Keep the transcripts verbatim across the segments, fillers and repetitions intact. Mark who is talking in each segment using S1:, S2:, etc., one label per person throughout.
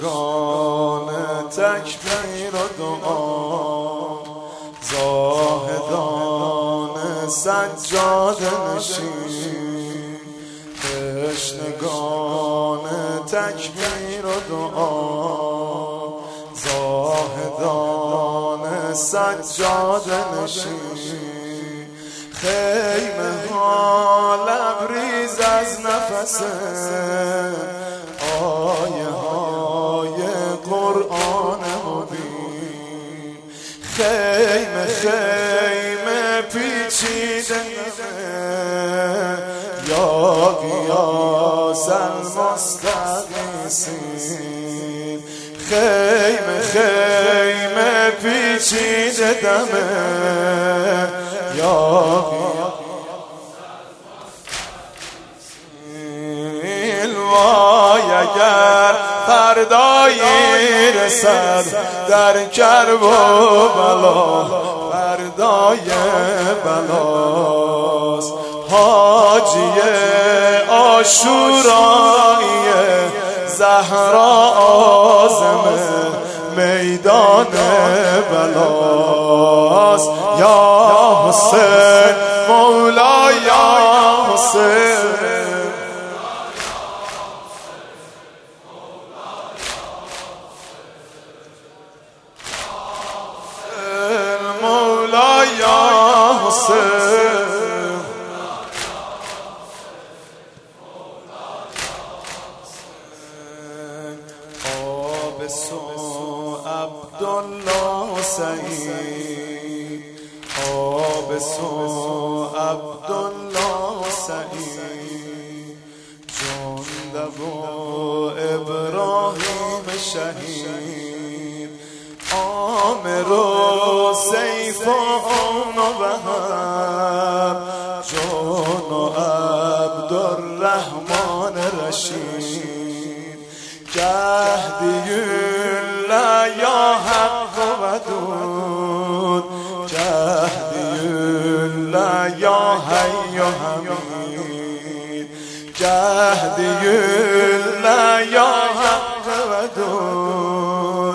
S1: تشنگان تکبیر و دعا، زاهدان سجاده نشین، تشنگان تکبیر و دعا، زاهدان سجاده نشین. خیمه ها لبریز از نفس آیه های قرآن مبین، خیمه خیمه پیچیده یا غیاث المستغیثین، خیمه خیمه پیچیده دمه یا غیاث وای اگر فردایی رسد در کرب و بلا، فردای بلاست حاجی عاشورایی زهرا عازم میدان بلاست. یا حسین مولا یا حسین، مولا یا حسین، آبسو عبدالله سعید، آبسو عبدالله سعید، جندب و ابراهیم شهید، عامر و سیف و آن و بهر، جون و عبدالرحمن رشید، جهدی‌الله یا حق و ودود، جهدی‌الله یا حی و حمید، جهدی‌الله یا حق و ودود،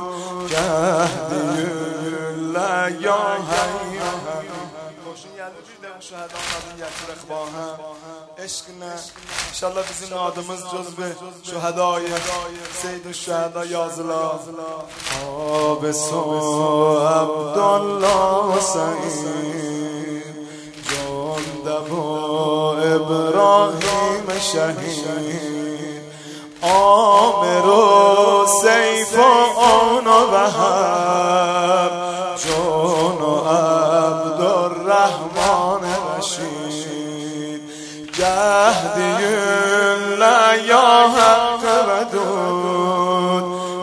S1: جهدی‌الله یا حی و حمید. شهدا مدنیت رخباها عشق نه انشالله bizim adımız cüzbe şuhadai seyyid şuhada yazıla. Abesu Abdullah Said, Jundabu İbrahim şehid, Amiru Seyfu onu Vehhab, Cunu Abdurrahman Reşid, Cehdiyullah ya Hak Vedud,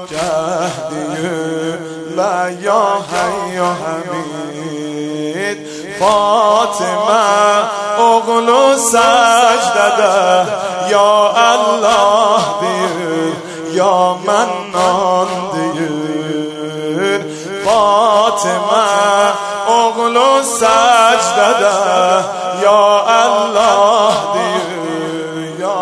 S1: Cehdiyullah ya Hayy Hamid. Fatıma oğlu secdede ya Allah diyor, ya Mennan diyor. Fatıma oğlu secdede ya Allah diyor, ya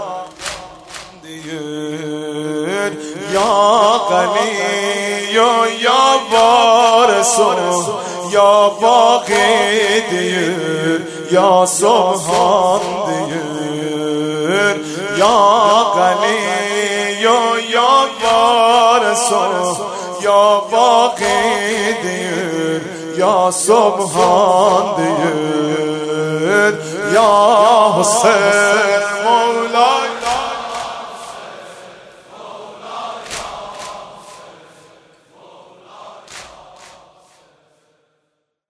S1: diyor. Ya Ganiyo ya Varisu ya Baki diyor, ya Subhan diyor. Ya Ganiyo ya Varisu ya Baki diyor, ya Subhan diyor. Ya Hüseyin